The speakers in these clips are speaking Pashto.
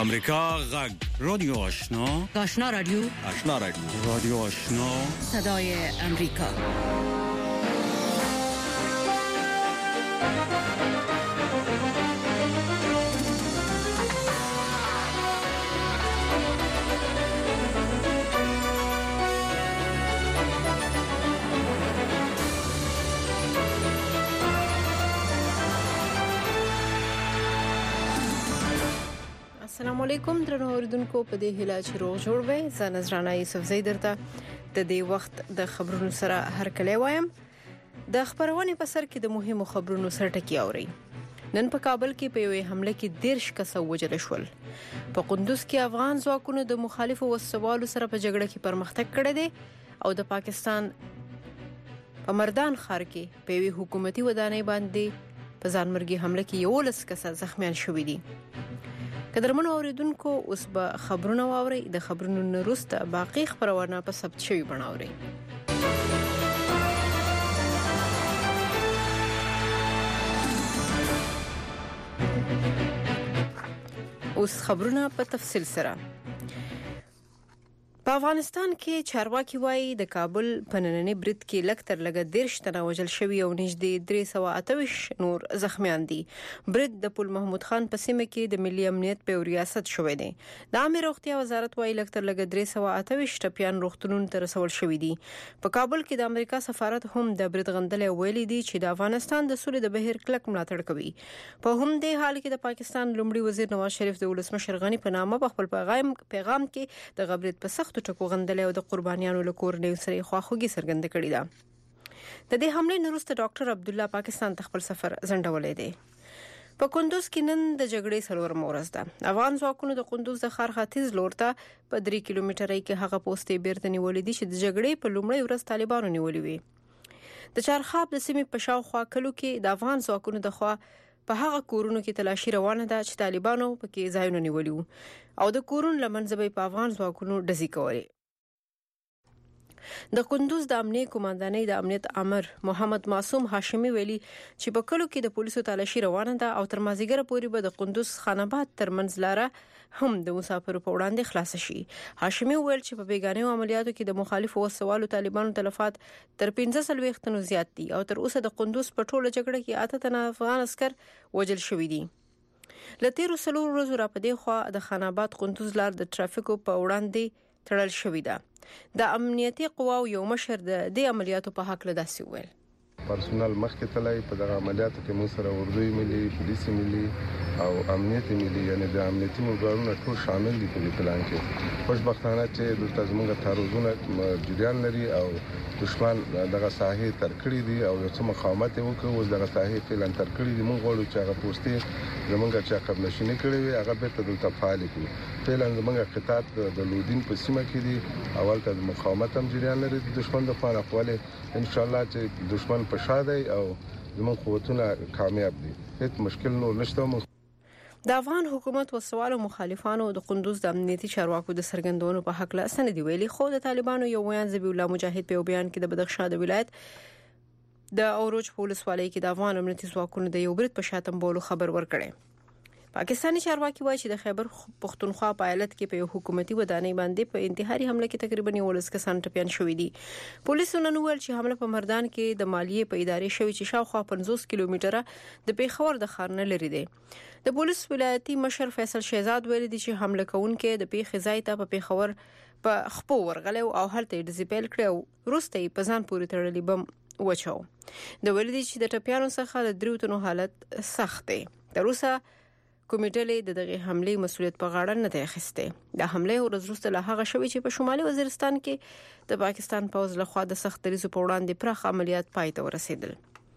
امریکا غږ رادیو آشنا رادیو رادیو آشنا صدای امریکا. السلام علیکم درنو اوریدونکو، په دې هیله چې روغ جوړ وئ. زه نذرانه یوسف زیدرته د دې وخت د خبرونو سره هرکلی وایم. د خبرونې په سر کې د مهمو خبرونو سرټکی اوري. نن په کابل کې په یوې حمله کې 13 کسه وژل شول. په قندوز کې افغان ځواکونو د مخالفو وسوالو سره په جګړه کې پرمختګ کړی دی او د پاکستان په مردان ښار کې په یوې حکومتي ودانۍ باندې په ځانمرګي حمله کې 11 کسه زخمیان شوي دي. قدرمنو اوریدونکو، اوس به خبرونه واورئ. د خبرونو وروسته باقی خبرونه په ثبت شوی بڼه اورئ. اوس خبرونه په تفصیل سره. په افغانستان کې چارواکي وایي د کابل په نننۍ برید کې لکتر لګه 13 تنه وژل شوي او نږدې 328 نور زخمیان دي. برید د پل محمود خان په سیمه کې د ملي امنیت په ریاست شوی دی. د عامه روغتیا وزارت وایي لکتر لګه 328 ټپيان روغتونونو ته رسول شوي دي. په کابل کې د امریکا سفارت هم د برید غندلې ویلي دي چې د افغانستان د سولې د بهیر کلک ملاتړ کوي. په هم دې حال کې د پاکستان لومړي وزیر نواز شریف د ولسمشر غنی په نامه په خپل پیغام کې د غبرت په سخت ټکو غندل او د قربانیانو له کورنۍ سره خواخوږي څرګنده کړې ده. د دې حمله وروسته ډاکټر عبد الله پاکستان خپل سفر ځنډولې دی. په قندوز کې نن د جګړې څلورمه ورځ ده. افغان ځواکونو د قندوز د ښار ختیځ لور ته په 3 کیلومترۍ کې هغه پوسټې بیرته نیولې دي چې د جګړې په لومړۍ ورځ طالبانو نیولې وي. د چارخاب د سیمې په شاوخوا کلو کې د افغان ځواکونو د خوا په هغه کورونو کې تلاشي روانه ده چې طالبانو پکې ځایونه نیولي وو او د کورونو لمنځبې په افغان ځواکونو ډزې کولې. د قندوز د امنیت کمانډانۍ د امنیت امر محمد معصوم هاشمي ویلي چې په کلو کې د پولیسو تلاشي روانه ده او تر مازیګر پورې به د قندوز خاناباد ترمنځ لاره هم د مسافرو په وړاندې خلاص شي. هاشمي ویل چې په بیګانه عملیاتو کې د مخالفو وسوالو طالبانو تلفات تر 15 تنو زیات دي او تر اوسه د قندوز په ټوله جګړه کې 8 تنه افغان عسكر وژل شوي دي. لتیرو سلور ورځو را پدې خو د خاناباد قندوز لار د ټرافیکو په وړاندې تړل شوې ده. د امنیتي قواو یو مشر د دې عملیاتو په حق له داسې ویل: پرسونل مخکې تلای په دغه عملیاتو کې موږ سره اردوی ملي، پولیسي ملي او امنیتي ملي، یعنی د امنیتي موګړونو ټول شامل دي په پلان کې. خوشبختانه چې دلته زموږ تعرضونه جریان لري او دشمن دغه ساحې تر کړې دي او یو څه مقاومت وکړي. اوس دغه ساحې فعلا تر کړې دي. موږ غواړو چې هغه پوسټې زموږ چې قبل نشینه کړې وي هغه به دلته فعال کړي. فعلا زموږ قطاع د لودین په سیمه کې دي. اول ته مقاومت هم جریان لري د دشمن د خوا خپل. ان شاء الله چې دشمن په شاده او زموږ قوتونه کامیاب دي. هیڅ مشکل نشته. د افغان حکومت وسوالو مخالفانو د قندوز د امنیتي چارواکو د سرګندونو په حق له سند ویلي. خو د طالبانو یو ویان ذبیح الله مجاهد په بیان کې د بدخشان د ولایت د اوروج پولیس والي کې د افغان امنیتي ځواکونو د یو برید په شاتم بولو خبر ورکړي. پاکستاني چارواکي وایي چې د خیبر پختونخوا په ایالت کې په یو حکومتي ودانۍ باندې په انتحاري حمله کې تقریبا 11 کسان ټپيان شوي دي. پولیسو نن ویل چې حمله په مردان کې د مالیې په ادارې شوې چې شاوخوا 50 کیلومتره د پیښور د ښار نه لري دی. د پولیس ولایتي مشر فیصل شهزاد ویلي دي چې حمله کوونکي د پیښې ځای ته په پیښور په خپو ورغلې او هلته د زیپل کړو وروسته په ځان پورې تړلې بم وچاو. د ویلي دي چې د ټپيانو څخه د 3 تنو حالت سخت دی. تر اوسه کومیټې د دغه حمله مسؤلیت په غاړه نه دی اخیسته. د حمله ورځ وروسته له هغه شوې چې په شمالي وزیرستان کې د پاکستان پوځ له خوا د سخت دریزو په وړاندې پراخ عملیات پای ته ورسېدل.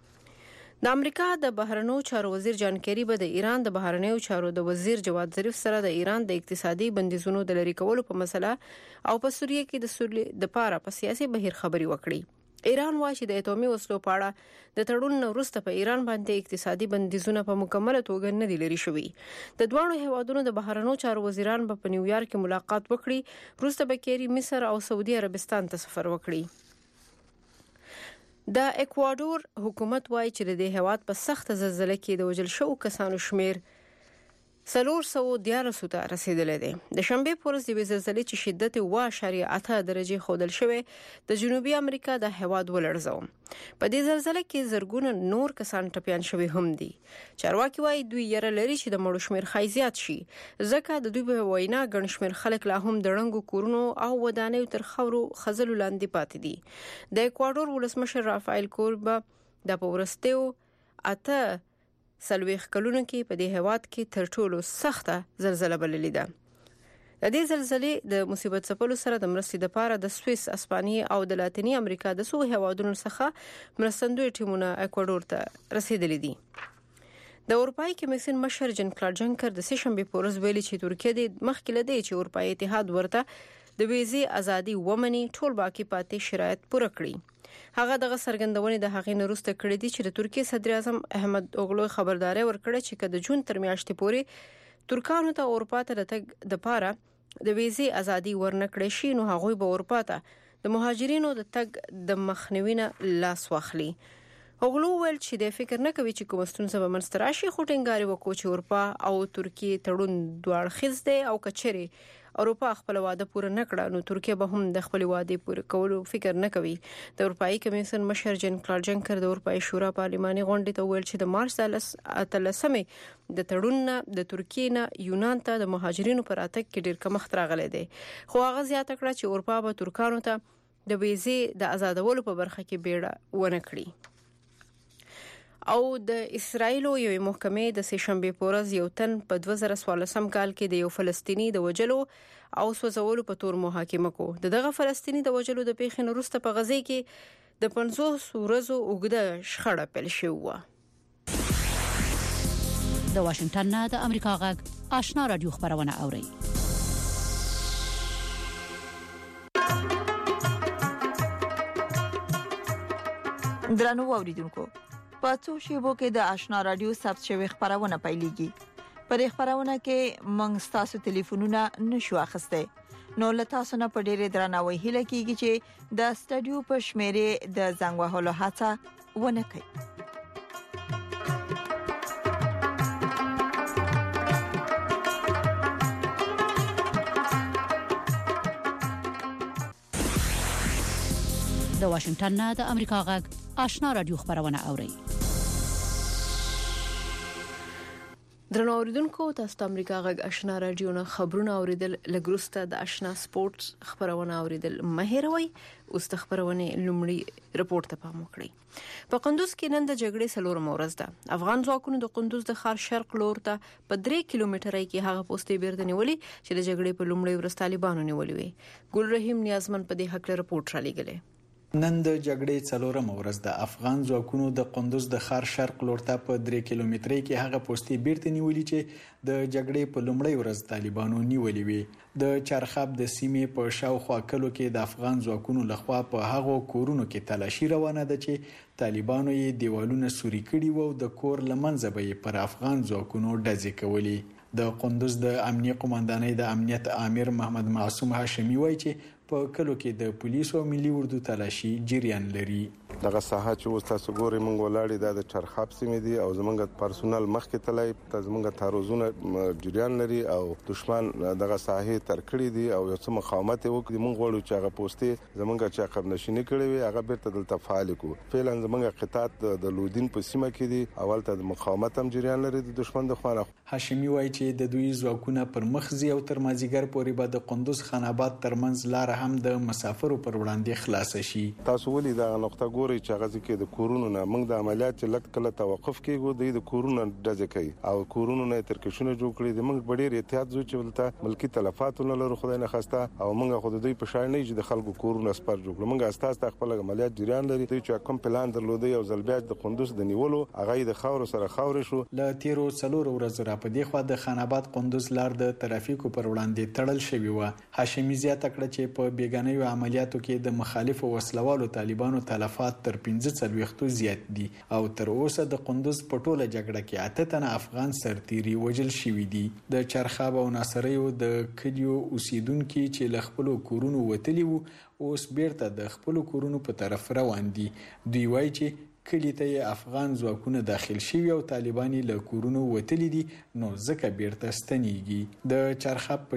د امریکا د بهرنیو چارو وزیر جان کیری به د ایران د بهرنیو چارو د وزیر جواد ظریف سره د ایران د اقتصادي بندیزونو د لری کولو په مسله او په سوریه کې د سولې د پاره په سیاسي بهیر خبري وکړي. ایران وايي چې د اټومي وسلو په اړه د تړون وروسته په ایران باندې اقتصادي بندیزونه په مکمله توګه نه دي لري شوي. د دوه هیوادونو د بهرنیو چارو وزیران په نیویارک کې ملاقات وکړي. وروسته به کیری مصر او سعودي عربستان ته سفر وکړي. د اکوادور حکومت وايي چې د هیواد په سخت زلزلې کې د وژل شوو کسانو شمیر 414 ته رسیدلې ده. د شنبه پر ورځ د زلزلې چې شدت 7.8 درجه خودل شوی د جنوبي امریکا د هواد ولړزو. په دې زلزلې کې زرګونه نور کسان ټپيان شوی هم دي. چارواکي وايي دوی یره لري چې د مړو شمیر خایزيات شي ځکه د دوی په وینا ګڼ شمیر خلک لا هم د رنګو کورونو او ودانیو تر خاورو خزلو لاندې پاتې دي. د اکوادور ولسمشر رافایل کوربا د پورستیو اته سلويخ کلونو کې په دې هواد کې تر ټولو سخته زلزلہ بللې ده. د دې زلزلې د مصیبت څپلو سره د مرستې لپاره د سویس، اسپانیا او د لاتینی امریکا د څو هوادونو څخه مرستندوی ټیمونه اکوادور ته رسیدلي دي. د اروپای کمیسیون مشر جان کلاډ جنکر د سشنبه په ورځ ویلي چې ترکیه د مخکې لدی چې اروپای اتحاد ورته د ویزې ازادي ومني ټول باقی پاتې شرایط پوره کړي. هغه دغه سرګندونې د هغې نورسته کړې دي چې د ترکیه صدر اعظم احمد اوغلو خبرداري ورکړه چې کله جون تر میاشتې پورې ترکانو ته اروپا ته د پاره د ویزې ازادي ورنکړې شي نو هغه به اروپا ته د مهاجرینو د تګ د مخنیوینه لاس واخلي. اوغلو ول چې د فکر نه کوي چې کوم ستونزه به منستراشي خټنګاري وکړي چې اروپا او ترکیه تړون دوړ خزده او کچري اروپا خپل وعده پوره نکړه نو ترکیه به هم د خپل وعده پوره کولو فکر نه کوي. د اروپאי کمیسیون مشر جان کلاډ جنکر د اروپאי شورا پارلماني غونډې ته ویل چې د مارچ 13 د تړون د ترکیه نه یونان ته د مهاجرینو پر اتک کې ډیر کمښت راغلی دی. خو هغه زیاته کړه چې اروپا به ترکانو ته د ویزې د آزادولو په برخه کې بیړه ونه کړي. او د اسرایل یو محکمې د سشنبه په ورځ یو تن په 2014 کال کې د یو فلسطینی د وجلو او سوځولو په تور محاکمه کو. دغه فلسطینی د وجلو د پیښې وروسته په غزه کې د 50 ورځو اوږده شخړه پیل شوه. د واشنگټن نه د امریکا غږ آشنا رادیو خبرونه اوري. درنو اوریدونکو په څو شیبو کې د آشنا رادیو ثبت شوی خبرونه پیلېږي. په دې خبرونه کې موږ تاسو ټلیفونونه نشو اخیسته نو له تاسو نه په ډېر درناوي هیله کیږي چې د سټډیو په شمیرې د زنګ وهلو هڅه ونه کړئ. د واشنگټن نه د امریکا غږ آشنا رادیو خبرونه اوري. درنو اوریدونکو تاسو د امریکا غږ آشنا رادیو نه خبرونه اوریدل لګروسته د آشنا سپورت خبرونه اوریدل مهیروي. اوس د خبرونه لومړی رپورت ته پام وکړئ. په قندوز کې نن د جګړې سلورم ورځ ده. افغان ځواکونو د قندوز د ښار شرق لور ته په 3 کیلومترۍ کې هغه پوسټې بیرته نیولې چې د جګړې په لومړي ورځ طالبانو نیولې وي. ګل رحیم نیازمن په دې حق رپورت را لګلې. نن د جګړې څلورم ورځ د افغان ځواکونو د قندوز د ښار شرق لور ته په 3 کیلومترۍ کې هغه پوسټې بیرته نیولې چې د جګړې په لومړۍ ورځ طالبانو نیولې وي. د چرخاب د سیمې په شاوخوا کلو کې د افغان ځواکونو لخوا په هغو کورونو کې تلاشي روانه ده چې طالبانو یې دیوالونه سوري کړي وو. د کور لمنځه به پر افغان ځواکونو ډزې کولې. د قندوز د امنیه قومندانۍ د امنیت امیر محمد معصوم هاشمي وایي چې په کلو کې د پولیسو او ملي اردو تلاشي جریان لري. دغه ساحه چې اوس تاسو ګورئ مونږ ولاړې د چرخاب سیمې دي او زمونږ پرسونل مخکې تلای زمونږ تعرضونه جریان لري او دشمن دغه ساحه تر کړې دي او یو څه مقاومت وکړي. مونږ غواړو چې هغه پوسټې زمونږ چې عقب نشینی کړي وي هغه بیرته دلته فعال کړو. فعلا زمونږ قطاعت د لودین په سیمه کې دي اول ته د مقاومت هم جریان لري د دشمن د خوانه. هاشمي وایي چې د دوی ځواکونه پر مخزي او تر مازیګر پورې به د قندوز خان آباد ترمنځ لار هم د مسافرو پر وړاندې خلاص شي. تاسو ولې دا نقطه ګورئ چې هغه ځکه د کورونو نه موږ د عملیات چې لټ کله توقف کیږو د کورونو ډزې کوي او کورونو نه ترکشونه جوړ کړي دي. موږ ډېر احتیاط زو چې ولته ملکی تلفات نه لرو خدای نه خواسته او موږ خود دوی په شان نه چې د خلکو کورونه سپر جوړ کړو. موږ اساس خپل عملیات جریان لري چې کوم پلان درلودي او زلبیاج د قندوز د نیولو هغه د خاور سره خاور شو. ل تیرو څلور ورځې را په دی خو د خان آباد قندوز لار د ترافیکو پر وړاندې تړل شوی و. هاشمي زیاته کړه چې په بیگانه عملیاتو کې د مخالفو وسلوالو طالبانو تلفات تر 15 زیات دي او تر اوسه د قندوز په ټوله جګړه کې 8 تنه افغان سرتیري وژل شوي دي. د چرخاب او ناصریو د کلیو اوسیدونکو چې له خپل کورونو وتلی وو اوس بیرته د خپل کورونو په طرف روان دي. دوی وایي چې کلی ته افغان ځواکونه داخل شوي او طالبان له کورونو وتلي دي نو ځکه بیرته ستنېږي. د چرخه